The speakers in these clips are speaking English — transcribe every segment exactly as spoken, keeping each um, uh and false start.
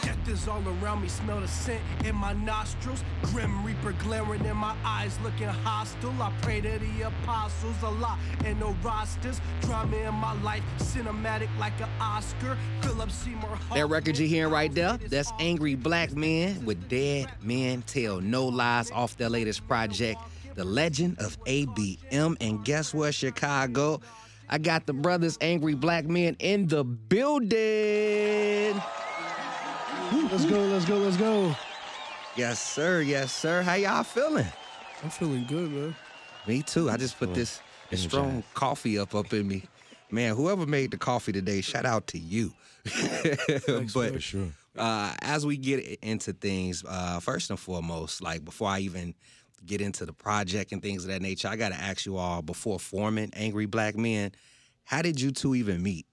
Death is all around me, smell the scent in my nostrils. Grim Reaper glaring in my eyes, looking hostile. I pray to the apostles, a lot and no rosters. Drama in my life, cinematic like an Oscar. Philip Seymour. That record you're hearing right there, that's Angry Black Men with Dead Men Tell No Lies off their latest project, The Legend of A B M. And guess what, Chicago? I got the brothers Angry Black Men in the building. Let's go, let's go, let's go. Yes, sir, yes, sir. How y'all feeling? I'm feeling good, man. Me too. I just put this, this strong coffee up up in me. Man, whoever made the coffee today, shout out to you. Thanks, but for sure. uh, as we get into things, uh, first and foremost, like before I even get into the project and things of that nature, I got to ask you all, before forming Angry Black Men, how did you two even meet?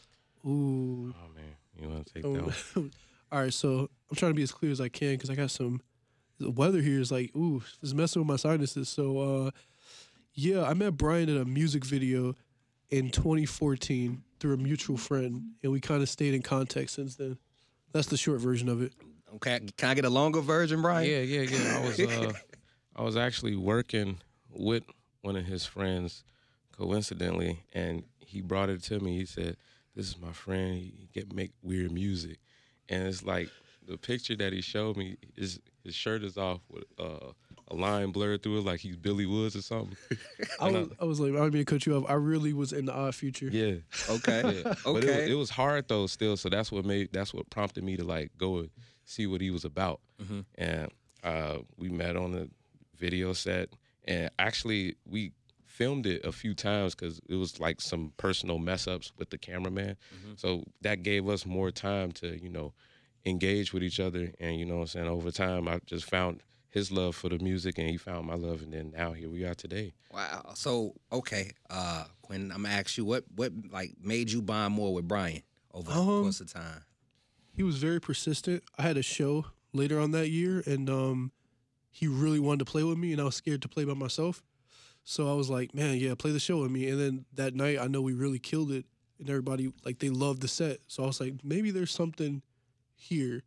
Ooh. Oh, man. You want to take Oh, that one? All right, so I'm trying to be as clear as I can because I got some, the weather here is like, ooh, it's messing with my sinuses. So, uh, yeah, I met Brian in a music video in twenty fourteen through a mutual friend, and we kind of stayed in contact since then. That's the short version of it. Okay, can I get a longer version, Brian? Yeah, yeah, yeah. I was, uh, I was actually working with one of his friends, coincidentally, and he brought it to me. He said, "This is my friend. He get make weird music," and it's like the picture that he showed me is his shirt is off with uh, a line blurred through it, like he's Billy Woods or something. I was, I was like, I don't mean to cut you off. I really was in the Odd Future. Yeah. Okay. Yeah. Okay. But it, was- it was hard though, still. So that's what made that's what prompted me to like go and see what he was about. Mm-hmm. And uh, we met on the video set, and actually we filmed it a few times because it was like some personal mess ups with the cameraman. Mm-hmm. So that gave us more time to, you know, engage with each other. And, you know what I'm saying, over time, I just found his love for the music and he found my love. And then now here we are today. Wow. So, okay, uh, Quentin, I'm going to ask you, what, what like made you bond more with Brian over the Um, course of time? He was very persistent. I had a show later on that year, and um, he really wanted to play with me, and I was scared to play by myself. So I was like, man, yeah, play the show with me. And then that night, I know we really killed it, and everybody, like, they loved the set. So I was like, maybe there's something here.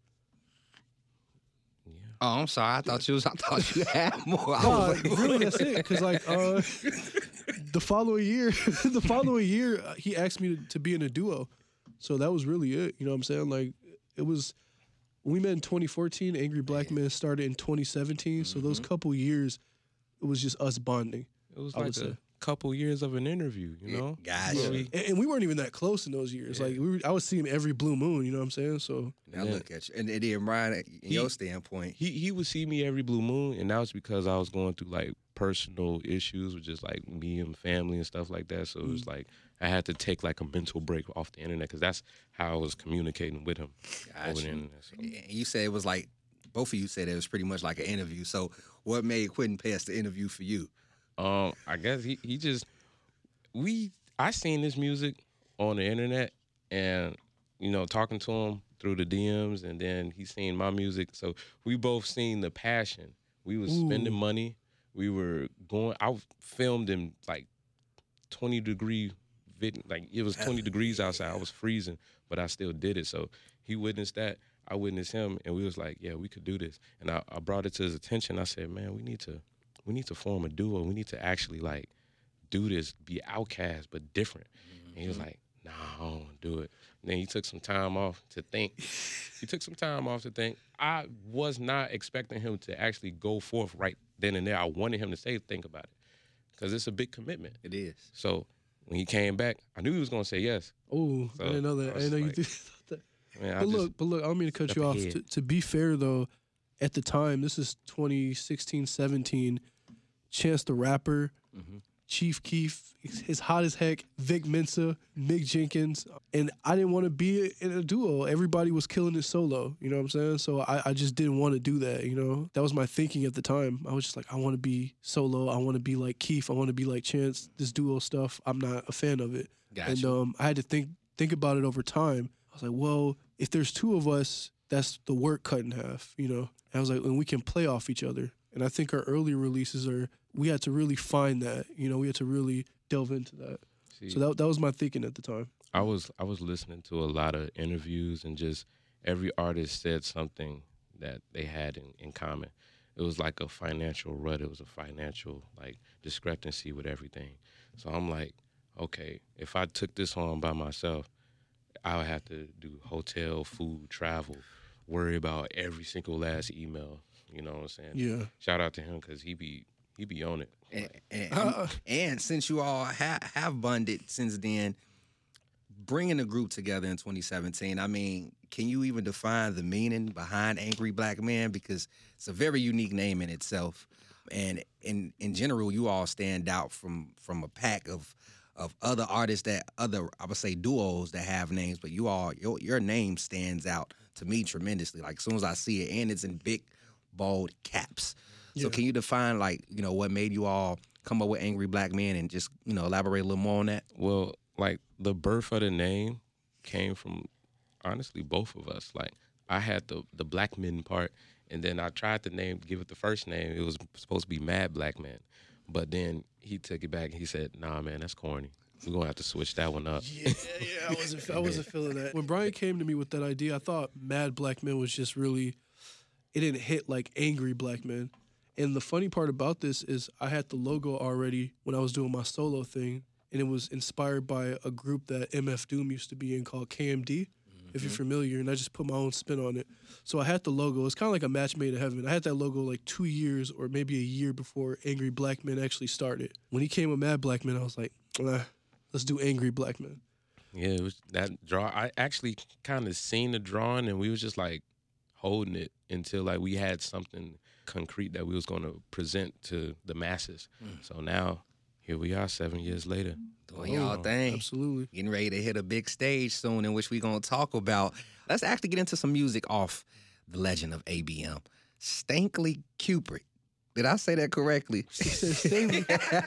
Oh, I'm sorry. I thought you was. I thought you had more. I No, was like, really, that's it. Because, like, uh, the following year, the following year, uh, he asked me to, to be in a duo. So that was really it. You know what I'm saying? Like, it was, we met in twenty fourteen. Angry Black Men started in twenty seventeen. So those couple years, it was just us bonding. It was I like would a say. couple years of an interview, you know? Gotcha. Where we- And, and we weren't even that close in those years. Yeah. Like, we were, I would see him every blue moon. You know what I'm saying? So Now Yeah. look at you. And, and then, Brian, in He- your standpoint, He he would see me every blue moon, and that was because I was going through like personal issues with just like me and family and stuff like that. So it was like I had to take like a mental break off the internet because that's how I was communicating with him over Gotcha. the internet. So. and you said it was like, both of you said it was pretty much like an interview. So what made Quentin pass the interview for you? Um, I guess he he just we I seen this music on the internet, and you know talking to him through the D Ms, and then he seen my music. So we both seen the passion. We was spending money. We were going. I filmed in like twenty degree, vid, like it was twenty degrees outside. I was freezing, but I still did it. So he witnessed that. I witnessed him, and we was like, yeah, we could do this. And I, I brought it to his attention. I said, man, we need to, we need to form a duo. We need to actually like do this, be outcast but different. Mm-hmm. And he was like, nah, I don't want to do it. And then he took some time off to think. He took some time off to think. I was not expecting him to actually go forth right then and there. I wanted him to say, think about it, because it's a big commitment. It is. So when he came back, I knew he was going to say yes. oh, So, I didn't know that. I I, was didn't know like, you did that. Man, I But just- look, but look, I don't mean to cut step you off. ahead. To, to be fair, though, at the time, this is twenty sixteen, seventeen, Chance the Rapper, Mm-hmm. Chief Keef, is hot as heck, Vic Mensa, Mick Jenkins, and I didn't want to be in a duo. Everybody was killing it solo, you know what I'm saying? So I, I just didn't want to do that, you know? That was my thinking at the time. I was just like, I want to be solo. I want to be like Keef. I want to be like Chance. This duo stuff, I'm not a fan of it. Gotcha. And um, I had to think think about it over time. I was like, well, if there's two of us, that's the work cut in half, you know? And I was like, and we can play off each other. And I think our early releases are, we had to really find that, you know, we had to really delve into that. See, So that that was my thinking at the time. I was I was listening to a lot of interviews and just every artist said something that they had in, in common. It was like a financial rut. It was a financial like discrepancy with everything. So I'm like, okay, if I took this on by myself, I would have to do hotel, food, travel, worry about every single last email. You know what I'm saying? Yeah. Shout out to him because he be he be on it. And, and, and since you all ha- have bonded since then, bringing the group together in twenty seventeen, I mean, can you even define the meaning behind Angry Black Men? Because it's a very unique name in itself. And in in general, you all stand out from from a pack of of other artists that other, I would say, duos that have names, but you all, your, your name stands out to me tremendously. Like, as soon as I see it, and it's in big, bold caps. So Yeah. can you define, like, you know, what made you all come up with Angry Black Men and just, you know, elaborate a little more on that? Well, like the birth of the name came from honestly both of us. Like I had the the black men part, and then I tried to name give it the first name. It was supposed to be Mad Black Man, but then he took it back and he said, "Nah, man, that's corny. We're gonna have to switch that one up." Yeah, yeah, I wasn't, I wasn't feeling that. When Brian came to me with that idea, I thought Mad Black Men was just really, it didn't hit like Angry Black Men. And the funny part about this is I had the logo already when I was doing my solo thing, and it was inspired by a group that M F Doom used to be in called K M D, mm-hmm. if you're familiar, and I just put my own spin on it. So I had the logo. It's kind of like a match made in heaven. I had that logo like two years or maybe a year before Angry Black Men actually started. When he came with Mad Black Men, I was like, ah, let's do Angry Black Men. Yeah, it was that draw. I actually kind of seen the drawing, and we was just like holding it until like we had something concrete that we was going to present to the masses. Mm. So now here we are, seven years later, doing y'all thing. Absolutely, getting ready to hit a big stage soon, in which we gonna talk about. Let's actually get into some music off the legend of A B M, Stanley Kubrick. Did I say that correctly? Stanley.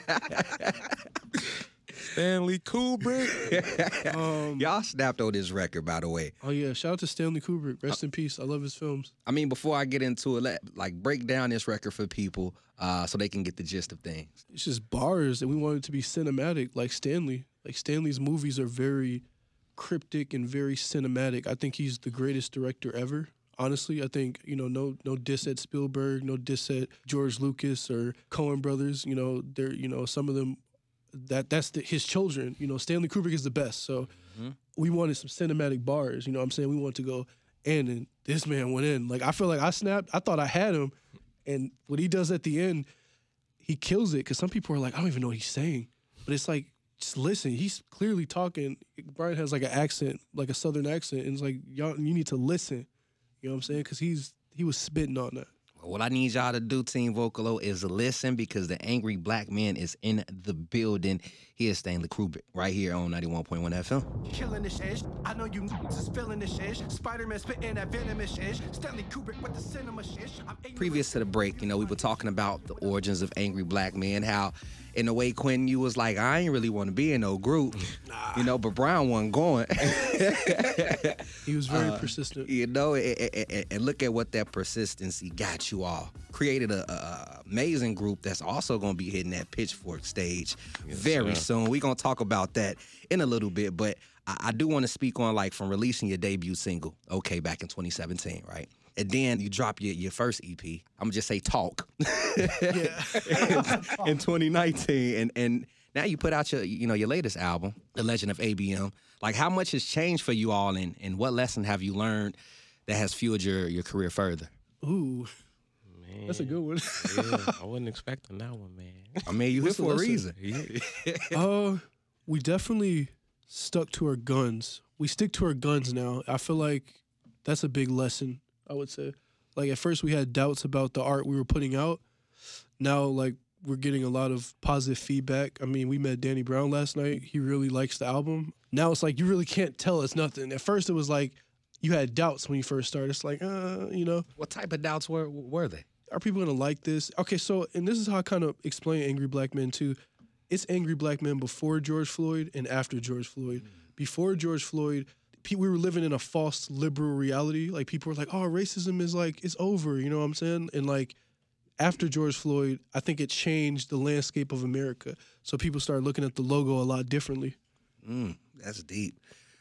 Stanley Kubrick. um, Y'all snapped on this record, by the way. Oh, yeah. Shout out to Stanley Kubrick. Rest uh, in peace. I love his films. I mean, before I get into it, let, like, break down this record for people uh, so they can get the gist of things. It's just bars, and we want it to be cinematic, like Stanley. Like, Stanley's movies are very cryptic and very cinematic. I think he's the greatest director ever. Honestly, I think, you know, no no diss at Spielberg, no diss at George Lucas or Coen Brothers. You know, they're, you know, some of them, that that's the, his children. You know, Stanley Kubrick is the best. So mm-hmm. we wanted some cinematic bars. You know what I'm saying? We wanted to go, and then this man went in. Like, I feel like I snapped. I thought I had him. And what he does at the end, he kills it. Because some people are like, I don't even know what he's saying. But it's like, just listen. He's clearly talking. Brian has like an accent, like a Southern accent. And it's like, y'all, you need to listen. You know what I'm saying? Because he's he was spitting on that. What I need y'all to do, Team Vocalo, is listen, because the Angry Black Man is in the building. Here's Stanley Kubrick right here on ninety-one point one F M. Killing the shit. I know you niggas is feeling the shit. Spider-Man spitting that venomous shit. Stanley Kubrick with the cinema shit. Previous to the break, you know, we were talking about the origins of Angry Black Men, how in a way, Quentin, you was like, I ain't really want to be in no group, nah. you know, but Brown wasn't going. He was very uh, persistent. You know, and, and, and look at what that persistency got you all. Created a, a, a amazing group that's also going to be hitting that Pitchfork stage yes, very sir. soon. We're going to talk about that in a little bit, but I, I do want to speak on, like, from releasing your debut single, okay, back in twenty seventeen, right? And then you drop your, your first E P. I'm going to just say Talk. in, in twenty nineteen. And and now you put out your, you know, your latest album, The Legend of A B M. Like, how much has changed for you all, and, and what lesson have you learned that has fueled your, your career further? Ooh. Man. That's a good one. Yeah, I wasn't expecting that one, man. I mean, you here for a reason. uh, we definitely stuck to our guns. We stick to our guns now. I feel like that's a big lesson. I would say. Like, at first we had doubts about the art we were putting out. Now, like, we're getting a lot of positive feedback. I mean, we met Danny Brown last night. He really likes the album. Now it's like, you really can't tell us nothing. At first it was like, you had doubts when you first started. It's like, uh, you know. What type of doubts were were they? Are people going to like this? Okay, so, and this is how I kind of explain Angry Black Men, too. It's Angry Black Men before George Floyd and after George Floyd. Mm. Before George Floyd, we were living in a false liberal reality. Like, people were like, oh, racism is like, it's over, you know what I'm saying? And like, after George Floyd, I think it changed the landscape of America. So people started looking at the logo a lot differently. Mm, that's deep.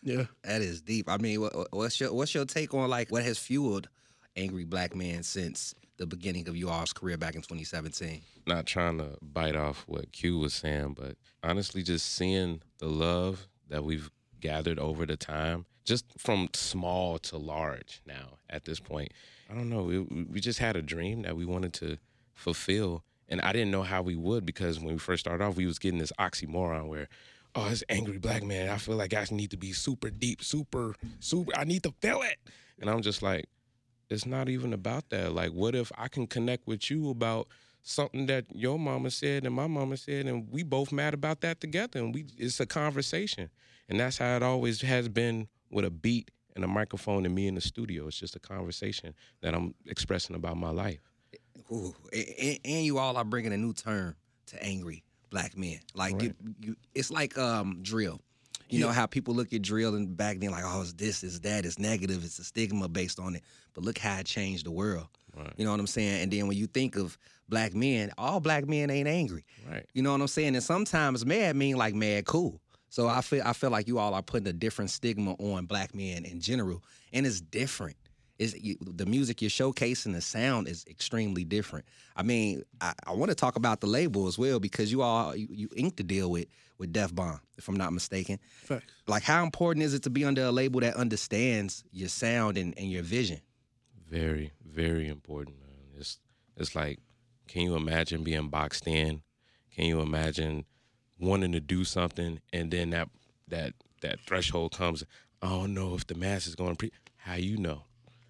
Yeah. That is deep. I mean, what, what's your what's your take on like what has fueled Angry Black Man since the beginning of you all's career back in twenty seventeen? Not trying to bite off what Q was saying, but honestly, just seeing the love that we've gathered over the time, just from small to large now at this point. I don't know. It, we just had a dream that we wanted to fulfill, and I didn't know how we would, because when we first started off, we was getting this oxymoron where, oh, it's Angry Black Man. I feel like I need to be super deep, super, super. I need to feel it. And I'm just like, it's not even about that. Like, what if I can connect with you about something that your mama said and my mama said, and we both mad about that together, and we it's a conversation. And that's how it always has been, with a beat and a microphone and me in the studio. It's just a conversation that I'm expressing about my life. Ooh, and, and you all are bringing a new term to Angry Black Men. Like, Right. you, you, it's like um, drill. You Yeah. know how people look at drill and back then like, oh, it's this, it's that, it's negative, it's a stigma based on it. But look how it changed the world. Right. You know what I'm saying? And then when you think of black men, all black men ain't angry. Right. You know what I'm saying? And sometimes mad mean like mad cool. So I feel I feel like you all are putting a different stigma on black men in general, and it's different. It's, you, the music you're showcasing, the sound is extremely different. I mean, I, I want to talk about the label as well, because you all you, you inked the deal with with Def Bomb, if I'm not mistaken. Facts. Like, how important is it to be under a label that understands your sound and, and your vision? Very, very important, man. It's it's like, can you imagine being boxed in? Can you imagine wanting to do something, and then that that that threshold comes? I don't know if the mass is going to pre. How you know?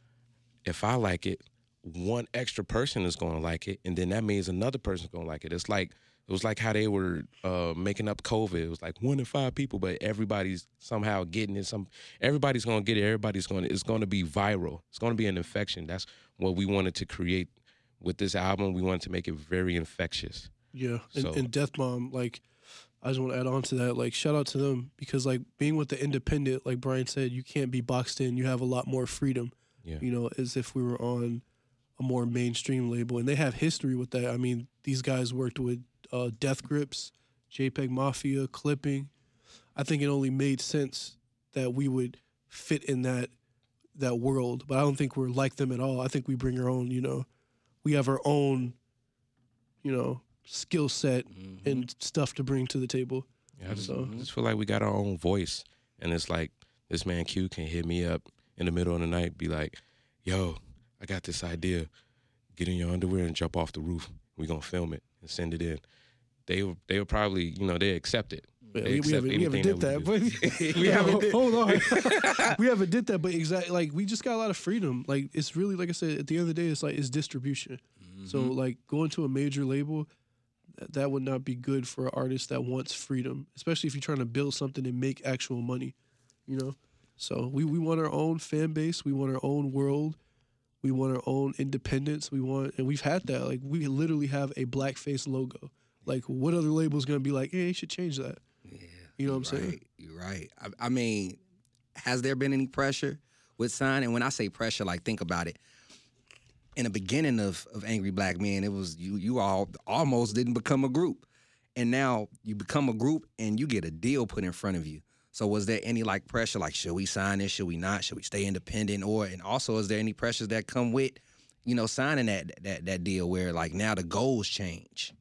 If I like it, one extra person is going to like it, and then that means another person's going to like it. It's like it was like how they were uh, making up COVID. It was like one in five people, but everybody's somehow getting it. Some everybody's going to get it. Everybody's going to. It's going to be viral. It's going to be an infection. That's what we wanted to create with this album. We wanted to make it very infectious. Yeah. And, So- and Death Bomb, like, I just want to add on to that. Like, shout out to them, because, like, being with the independent, like Brian said, you can't be boxed in. You have a lot more freedom, Yeah. you know, as if we were on a more mainstream label. And they have history with that. I mean, these guys worked with uh, Death Grips, JPEG Mafia, Clipping. I think it only made sense that we would fit in that that world. But I don't think we're like them at all. I think we bring our own, you know, we have our own, you know, skill set Mm-hmm. and stuff to bring to the table. Yeah, I just, So- I just feel like we got our own voice, and it's like this man Q can hit me up in the middle of the night, be like, "Yo, I got this idea. Get in your underwear and jump off the roof. We're gonna film it and send it in." They would- they would probably, you know, they accept it. Yeah, They we, we accept haven't, we haven't anything did that, we but do. We haven't did- hold on. we haven't did that, but exactly, like, we just got a lot of freedom. Like, it's really, like I said, at the end of the day, it's like it's distribution. So like going to a major label, th- that would not be good for an artist that wants freedom, especially if you're trying to build something and make actual money, you know. So we we want our own fan base, we want our own world, we want our own independence. We want, and we've had that. Like, we literally have a blackface logo. Like, what other label is gonna be like, hey, you should change that? Yeah, You know what I'm you're saying? right, You're right. I, I mean, has there been any pressure with signing? When I say pressure, like, think about it. In the beginning of, of Angry Black Men, it was you you all almost didn't become a group. And now you become a group and you get a deal put in front of you. So was there any like pressure, like, should we sign this? Should we not? Should we stay independent? Or, and also, is there any pressures that come with, you know, signing that that that deal where like now the goals change?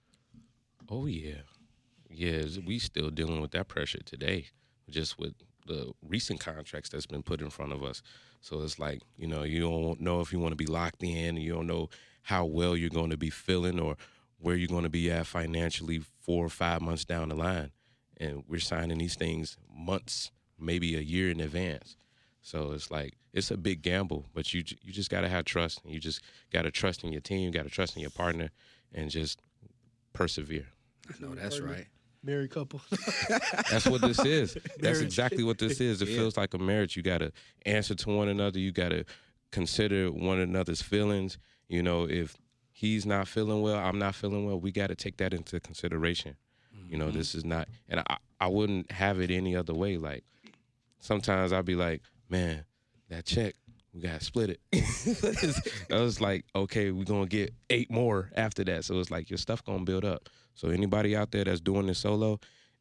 Oh yeah, yeah. We still dealing with that pressure today, just with the recent contracts that's been put in front of us. So it's like, you know, you don't know if you want to be locked in, and you don't know how well you're going to be feeling or where you're going to be at financially four or five months down the line. And we're signing these things months, maybe a year in advance. So it's like, it's a big gamble, but you you just got to have trust. And you just got to trust in your team, got to trust in your partner, and just persevere. I know that's right. Married couple. That's what this is. That's Marriage. exactly what this is. It Yeah. feels like a marriage. You got to answer to one another. You got to consider one another's feelings. You know, if he's not feeling well, I'm not feeling well, we got to take that into consideration. You know, this is not, and I, I wouldn't have it any other way. Like, sometimes I'd be like, man, that check, we got to split it. I was like, okay, we're going to get eight more after that. So it's like your stuff going to build up. So anybody out there that's doing this solo,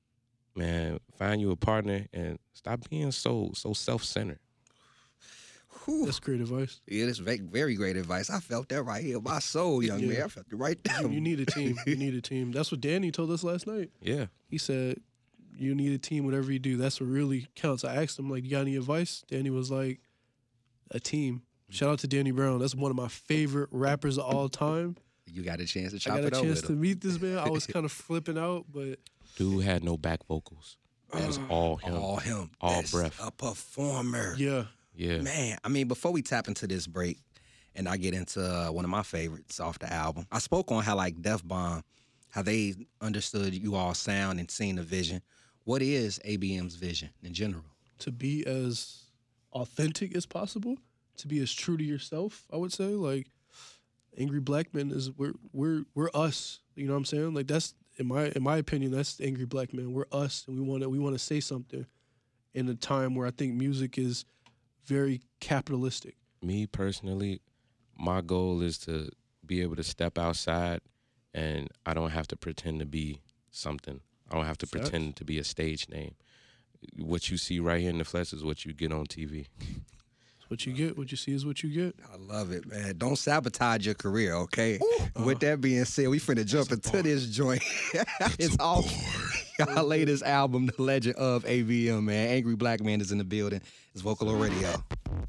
man, find you a partner and stop being so so self-centered. Whew. That's great advice. Yeah, that's ve- very great advice. I felt that right here in my soul, young Yeah. man. I felt it right there. You, you need a team. You need a team. That's what Danny told us last night. Yeah. He said, you need a team, whatever you do. That's what really counts. I asked him, like, you got any advice? Danny was like, a team. Shout out to Danny Brown. That's one of my favorite rappers of all time. You got a chance to I chop got a it up chance with to him. meet this man. I was kind of flipping out, but Dude had no back vocals. It was all him. All him. All That's breath. a performer. yeah. Yeah. Man, I mean, before we tap into this break and I get into uh, one of my favorites off the album, I spoke on how, like, Def Bomb, how they understood you all sound and seen the vision. What is A B M's vision in general? To be as authentic as possible, to be as true to yourself, I would say. Like, Angry Black Men is we're we're we're us. You know what I'm saying? Like, that's in my in my opinion, that's Angry Black Men. We're us, and we want to we want to say something in a time where I think music is very capitalistic. Me personally, my goal is to be able to step outside and I don't have to pretend to be something. I don't have to Facts. pretend to be a stage name. What you see right here in the flesh is what you get on T V. What you get, what you see is what you get. I love it, man. Don't sabotage your career, okay? With that being said, we finna jump into this joint. It's all y'all latest album, The Legend of A B M, man. Angry Black Man is in the building. It's Vocalo Radio.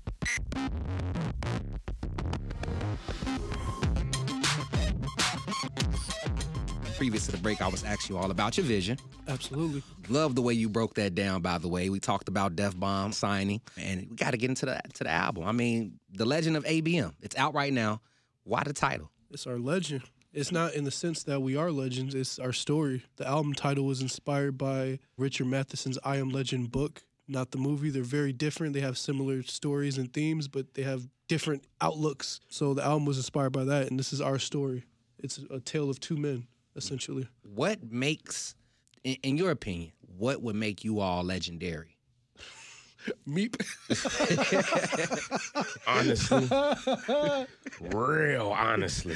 Previous to the break, I was asking you all about your vision. Absolutely. Love the way you broke that down, by the way. We talked about Def Bomb signing, and we got to get into the to the album. I mean, The Legend of A B M. It's out right now. Why the title? It's our legend. It's not in the sense that we are legends. It's our story. The album title was inspired by Richard Matheson's I Am Legend book, not the movie. They're very different. They have similar stories and themes, but they have different outlooks. So the album was inspired by that, and this is our story. It's a tale of two men, essentially. What makes, in, in your opinion, what would make you all legendary? Meep. Honestly. Real honestly.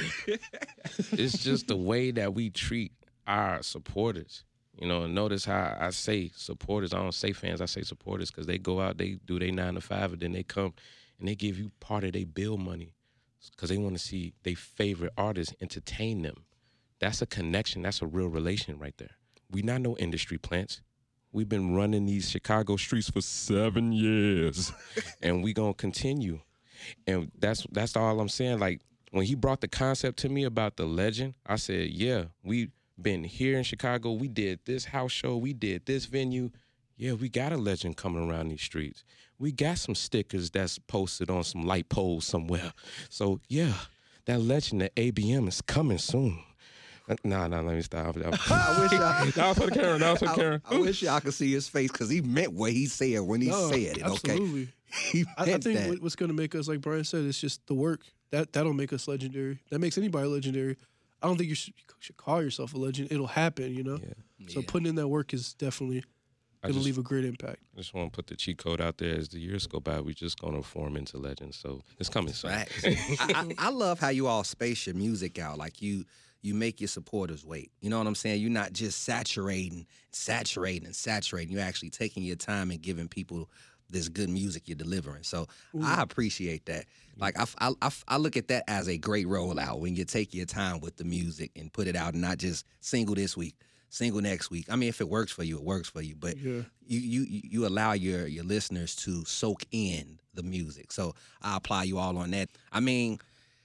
It's just the way that we treat our supporters. You know, and notice how I say supporters. I don't say fans, I say supporters because they go out, they do their nine to five, and then they come and they give you part of their bill money because they want to see their favorite artists entertain them. That's a connection. That's a real relation right there. We not no industry plants. We've been running these Chicago streets for seven years, and we gonna continue. And that's that's all I'm saying. Like, when he brought the concept to me about the legend, I said, yeah, we been here in Chicago. We did this house show. We did this venue. Yeah, we got a legend coming around these streets. We got some stickers that's posted on some light poles somewhere. So, yeah, that legend at A B M is coming soon. Nah, nah, let me stop. I wish y'all, That was for the camera. That was for the camera. I, I wish y'all could see his face because he meant what he said when he No, said it, okay? absolutely. He I, I meant think that. what- what's going to make us, like Brian said, is just the work. That, that'll make us legendary. That makes anybody legendary. I don't think you should, you should call yourself a legend. It'll happen, you know? Yeah. So Yeah. putting in that work is definitely I going to just- leave a great impact. I just want to put the cheat code out there. As the years go by, we're just going to form into legends. So it's coming soon. Facts. I, I, I love how you all space your music out. Like, you you make your supporters wait. You know what I'm saying? You're not just saturating, saturating, and saturating. You're actually taking your time and giving people this good music you're delivering. So I appreciate that. Like, I, I, I, I look at that as a great rollout when you take your time with the music and put it out and not just single this week, single next week. I mean, if it works for you, it works for you. But Yeah. you you you allow your your listeners to soak in the music. So I apply you all on that. I mean,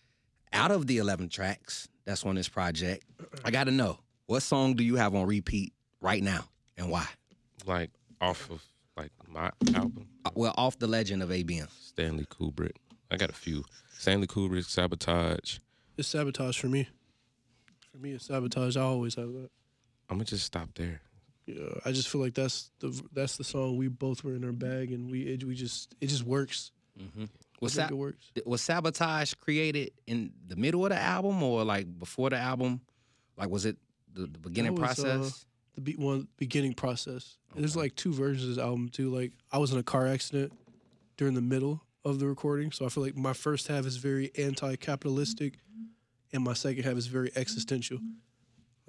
out of the eleven tracks that's on this project, I got to know, what song do you have on repeat right now and why? Like off of like my album, Uh, Well, off The Legend of A B M. Stanley Kubrick. I got a few. Stanley Kubrick, Sabotage. It's Sabotage for me. For me, it's Sabotage. I always have that. I'm gonna just stop there. Yeah, I just feel like that's the that's the song we both were in our bag, and we it, we just it just works. Was, I think Sa- it works. was Sabotage created in the middle of the album or like before the album? Like, was it the, the beginning That was, uh, process? The be- one beginning process. And there's like two versions of this album too. Like, I was in a car accident during the middle of the recording, so I feel like my first half is very anti-capitalistic, and my second half is very existential.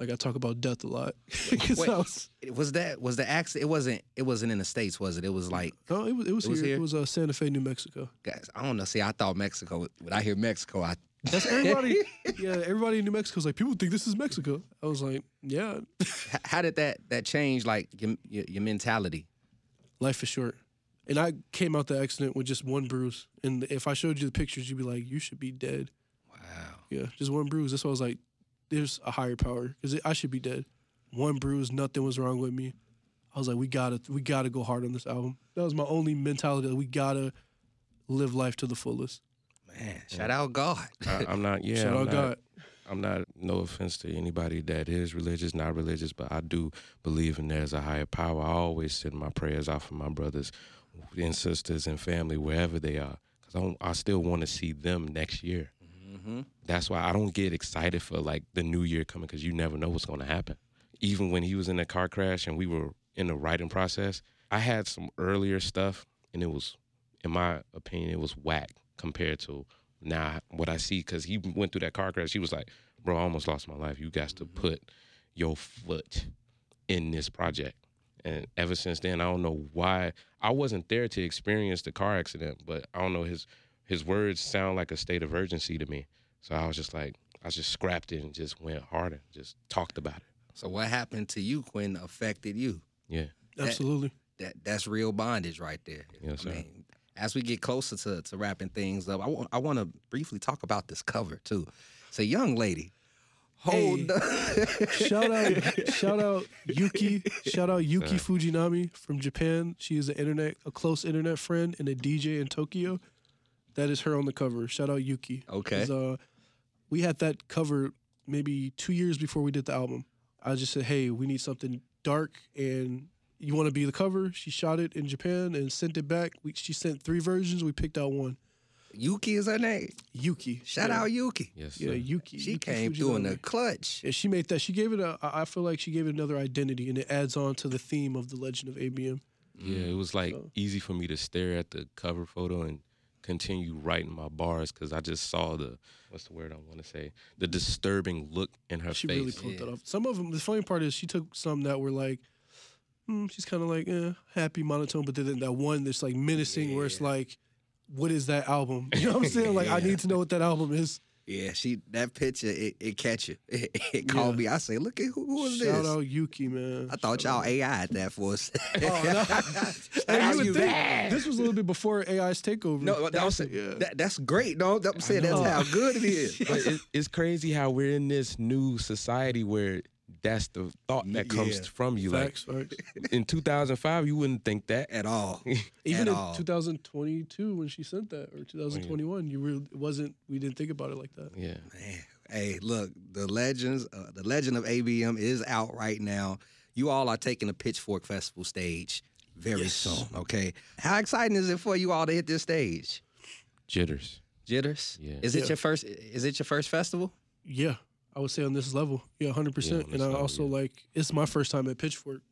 Like I talk about death a lot. 'Cause Wait. I was, Was that was the accident? It wasn't. It wasn't in the States, was it? It was like, no, it was it was It was here. here? It was uh, Santa Fe, New Mexico. guys. I don't know. See, I thought Mexico. When I hear Mexico, I That's everybody. Yeah, everybody in New Mexico's like, people think this is Mexico. I was like, yeah, H- how did that that change like your your, your mentality? life is short. And I came out the accident with just one bruise. And if I showed you the pictures, you'd be like, you should be dead. Wow. Yeah, just one bruise. That's why I was like, there's a higher power because I should be dead. One bruise, nothing was wrong with me. I was like, we gotta, we gotta go hard on this album. That was my only mentality. That we gotta live life to the fullest. Man, shout out God. I, I'm not. Yeah, Shout I'm out not, God. I'm not. No offense to anybody that is religious, not religious, but I do believe in there's a higher power. I always send my prayers out for my brothers and sisters and family wherever they are, because I, don't- I still want to see them next year. Mm-hmm. That's why I don't get excited for like the new year coming, because you never know what's going to happen. Even when he was in a car crash and we were in the writing process, I had some earlier stuff, and it was, in my opinion, it was whack compared to now what I see. Because he went through that car crash, he was like, "Bro, I almost lost my life. You got to put your foot in this project." And ever since then, I don't know why I wasn't there to experience the car accident, but I don't know, his his words sound like a state of urgency to me. So I was just like, I just scrapped it and just went harder, just talked about it. So what happened to you, Quinn, affected you? Yeah. That- Absolutely. That that's real bondage right there. Yes, I sir. mean, as we get closer to, to wrapping things up, I want I want to briefly talk about this cover too. It's a young lady. Hold Hey. the- Shout out, shout out Yuki. Shout out Yuki Uh. Fujinami from Japan. She is an internet, a close internet friend and a D J in Tokyo. That is her on the cover. Shout out Yuki. Okay. 'Cause, Uh, we had that cover maybe two years before we did the album. I just said, hey, we need something dark, and you want to be the cover? She shot it in Japan and sent it back. We, she sent three versions. We picked out one. Yuki is her name. Yuki. Shout yeah. out Yuki. Yes, Yeah, sir. Yuki. She Yuki came through in the Fujinami. clutch. Yeah, she made that. She gave it a. I I feel like she gave it another identity, and it adds on to the theme of the Legend of A B M. Yeah, it was like So- easy for me to stare at the cover photo and continue writing my bars, because I just saw the, what's the word I want to say, the disturbing look in her She face. really pulled that Yeah. off. Some of them. The funny part is she took some that were like, hmm, she's kind of like eh, happy monotone, but then that one that's like menacing, where it's Yeah. like, what is that album? You know what I'm saying? Like I Yeah. need to know what that album is. Yeah, she that picture it, it catch you. It, it called Yeah. me. I say, look at who, who is Shout this? out Yuki, man. I thought Shout y'all out. A I at that for us. Oh, no. Hey, How you would you think bad? this was a little bit before A I's takeover. No, that, was, yeah. that, that's great. No, I'm saying that's know. how good it is. But it, it's crazy how we're in this new society where that's the thought that comes Yeah. from you. Facts, facts. Like in two thousand five, you wouldn't think that. At all. Even At in all. two thousand twenty-two when she sent that, or two thousand twenty-one, you really it wasn't. We didn't think about it like that. Yeah. Man, hey, look, the legends, uh, the legend of A B M is out right now. You all are taking the Pitchfork Festival stage very Yes. soon. Okay, how exciting is it for you all to hit this stage? Jitters. Jitters. Yeah. Is it Yeah. your first? Is it your first festival? Yeah, I would say on this level, yeah, hundred Yeah, percent. on And this I level, also yeah. like it's my first time at Pitchfork.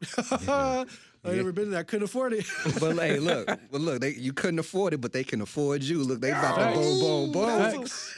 I Yeah. never been there. I couldn't afford it. But hey, look, but look, they, you couldn't afford it, but they can afford you. Look, they about to Facts. boom, boom, boom. Facts.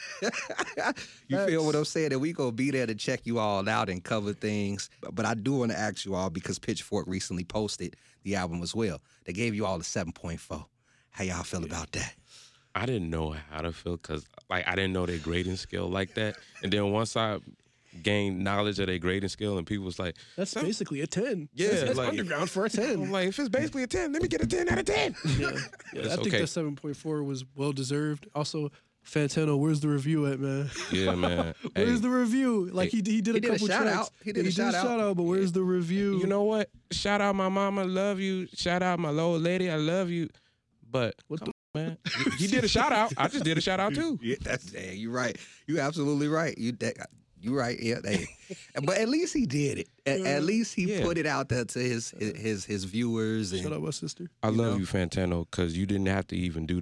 You feel what Facts. I'm saying? That we gonna be there to check you all out and cover things. But, but I do want to ask you all, because Pitchfork recently posted the album as well. They gave you all a seven point four. How y'all feel about that? I didn't know how to feel, because like I didn't know their grading scale like that. And then once I gained knowledge of their grading scale, and people was like, That's basically a ten. Yeah, that's, that's like- underground for a I'm ten. like, if it's basically a ten, let me get a ten out of ten. yeah, yeah. It's I think okay. that seven point four was well deserved. Also, Fantano, where's the review at, man? Yeah, man. Where's Hey, the review? Like he he did He a did a couple shout tracks. out. He did Yeah, a shout out. shout out, but where's the review? You know what? Shout out my mama, love you. Shout out my little lady, I love you. But What come on, man, he did a shout out. I just did a shout out too. Yeah, that's yeah, you're right. You're absolutely right. You that, you right. Yeah, hey. But at least he did it. At, at least he Yeah. put it out there to his his his, his viewers. And Shout out my sister. I You love know? you, Fantano, because you didn't have to even do that.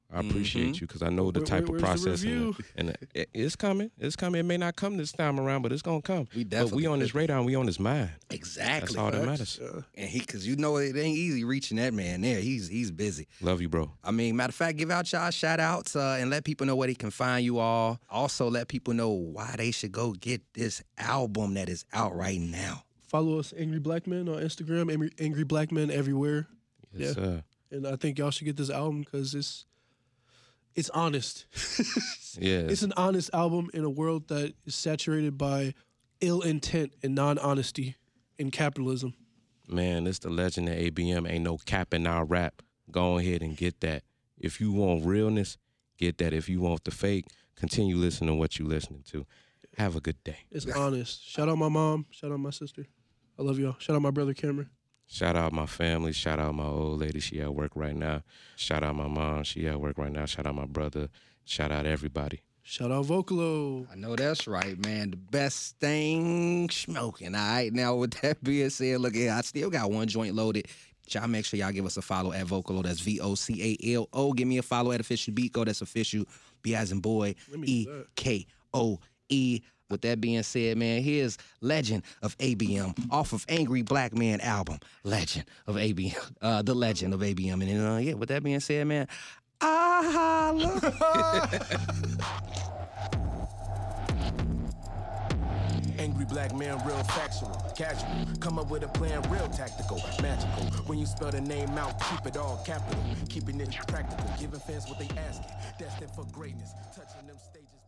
I appreciate Mhm. you because I know the Where- type where- of where's the process. And, review? the- and the- it- it's coming. It's coming. It may not come this time around, but it's gonna come. We but definitely we on his could. radar and we on his mind. Exactly. That's all that Facts. matters. Yeah. And he, cause you know it ain't easy reaching that man there. He's he's busy. Love you, bro. I mean, matter of fact, give out y'all shout outs uh, and let people know where they can find you all. Also, let people know why they should go get this album that is out right now. Follow us, Angry Black Men, on Instagram. Angry, Angry Black Men everywhere. Yes, Yeah. sir. And I think y'all should get this album because it's it's honest. Yeah. It's an honest album in a world that is saturated by ill intent and non-honesty in capitalism. Man, it's the legend of A B M. Ain't no cap in our rap. Go ahead and get that. If you want realness, get that. If you want the fake, continue listening to what you listening to. Have a good day. It's honest. Shout out my mom. Shout out my sister. I love y'all. Shout out my brother Cameron. Shout out my family. Shout out my old lady. She at work right now. Shout out my mom. She at work right now. Shout out my brother. Shout out everybody. Shout out Vocalo. I know that's right, man. The best thing smoking. All right. Now, with that being said, look here, I still got one joint loaded. Y'all make sure y'all give us a follow at Vocalo. That's V O C A L O. Give me a follow at Official Beatco. That's official. B as in boy. Let me E do that. K O E. With that being said, man, here's Legend of A B M off of Angry Black Man album. Legend of A B M. Uh, the Legend of A B M. And then, uh, yeah, with that being said, man, I holla. Angry black man, real factual, casual. Come up with a plan, real tactical, magical. When you spell the name out, keep it all capital. Keeping it practical, giving fans what they asking. Destined for greatness, touching them stages.